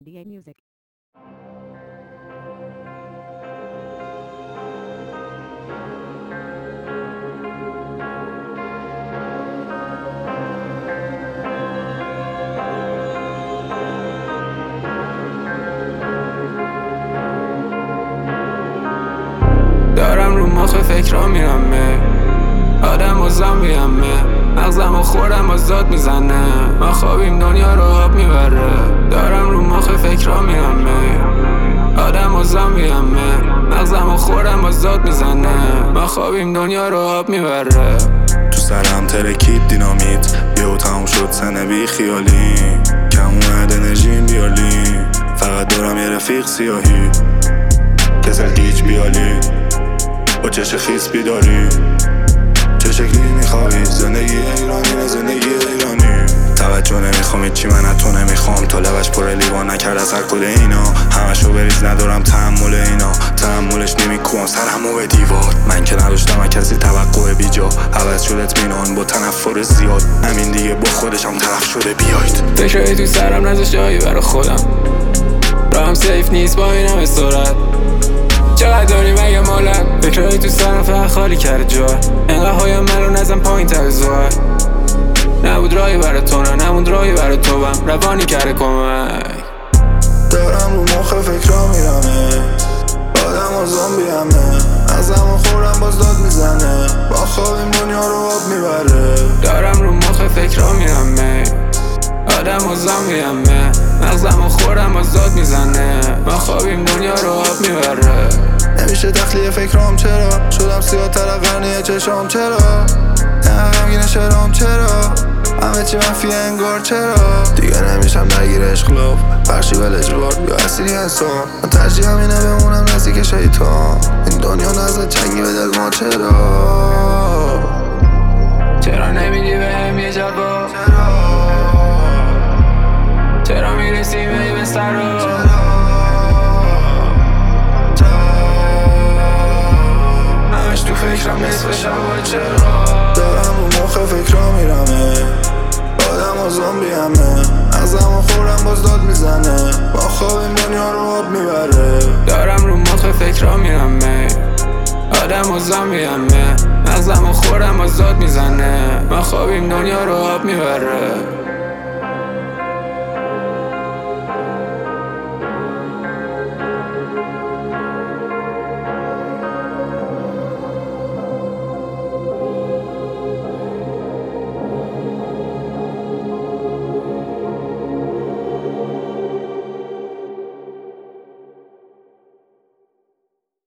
DA Music. دارم رو مخ فکرها میرمه آدم و زنبیمه مغزم و خوردم آزاد میزنه ما خوابیم دنیا رو آب میبره دارم رو مخ فکرها میرمه آدم و زنبیمه مغزم و خوردم آزاد میزنه ما خوابیم دنیا رو آب میبره تو سرم ترکید دینامیت یهو تموم شد سنه بی خیالی کم اومد انرژیم بیالی فقط دارم یه رفیق سیاهی کسل گیج بیالی با چش خیس بیداری چه شکلی میخوایی زندگی ایرانی زندگی ایرانی توجه نمیخوام چی من از تو نمیخوام تو لبش پر لیوان نکرد از هر کل اینا همشو بریز ندارم تحمل اینا تحملش نمیکنم سرمو به دیوار من که نداشتم کسی توقع بیجا عوض شد اطمینان با تنفر زیاد همین دیگه با خودشم طرف شده بیاید فکرهای تو سرم نذاشت جایی برا خودم راهم سیف نیست با این همه سرعت چقدر داری مگه مالت فکرهای تو سرم فقط خالی کرده جا انقدر هایم من رو نزم پایین تر زوار نبود راهی برا تو نه نموند راهی برا تو بم روانی کرده کمک دارم رو مخ فکرها میرمه آدم و زومبی همه ازم و خورم باز داد میزنه با خوابیم دنیا رو آب میبره دارم رو مخ فکرها میرمه آدم و زنبیمه مغزم و خوردم آزاد میزنه ما خوابیم دنیا رو آب میبره نمیشه تخلیه فکرام چرا شدم سیاه‌تر از قرنیه چشام چرا نه غمگین شرام چرا همه چی منفی انگار چرا دیگه نمیشم درگیر عشق لب بخشی ول اجبار یا اسیری هستم من ترجیح همینه بمونم نزدیک شیطان این دنیا نزد چنگی به دل ما چرا نمیدی بهم یه جواب چرا میرسی به بستر رو همش تو فکرم نصف شب چرا دارم رو مخ فکرها میرمه آدم و زومبی همه ازم و خورم باز داد میزنه با خوابیم دنیا رو آب میبره دارم رو مخ فکرها میرمه آدم و زنبیمه مغزم و خوردم آزاد میزنه ما خوابیم دنیا رو آب میبره